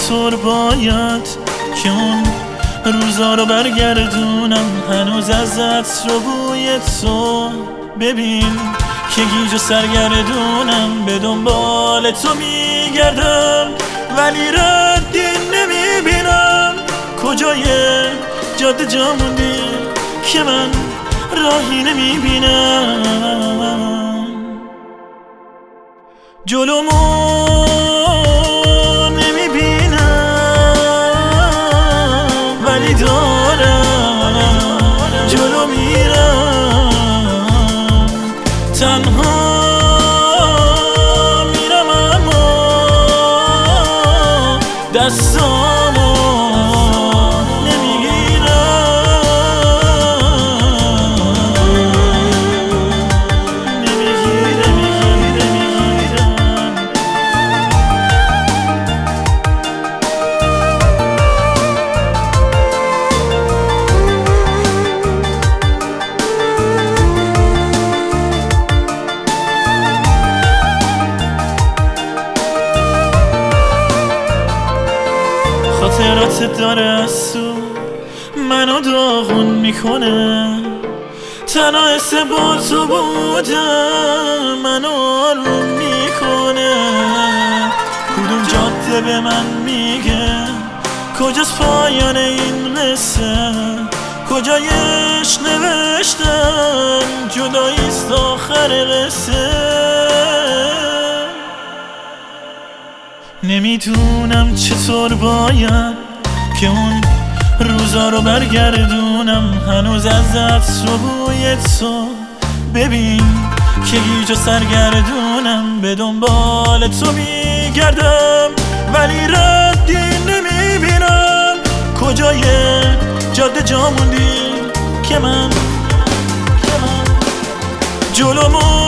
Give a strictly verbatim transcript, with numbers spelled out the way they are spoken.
چطور باید که اون روزا رو برگردونم، هنوز از عطر و بوی تو ببین که گیج و سرگردونم، به دنبال تو میگردم ولی ردی نمیبینم. کجای جاده جا موندی که من راهی نمیبینم، جلومو نمیبینم ولی دارم جلو میرم، تنها میرم اما دستامو خاطرات داره از تو منو داغون میکنه، تنها حس با تو بودم منو آروم میکنه. کدوم جاده به من میگه کجاست پایان این قصه، کجایش نوشتم جداییست آخر قصه. نمیدونم چطور باید که اون روزا رو برگردونم، هنوز از عطر و بوی تو ببین که گیج و سرگردونم، به دنبال تو میگردم ولی ردی نمیبینم. کجای جاده جا موندی که من جلومو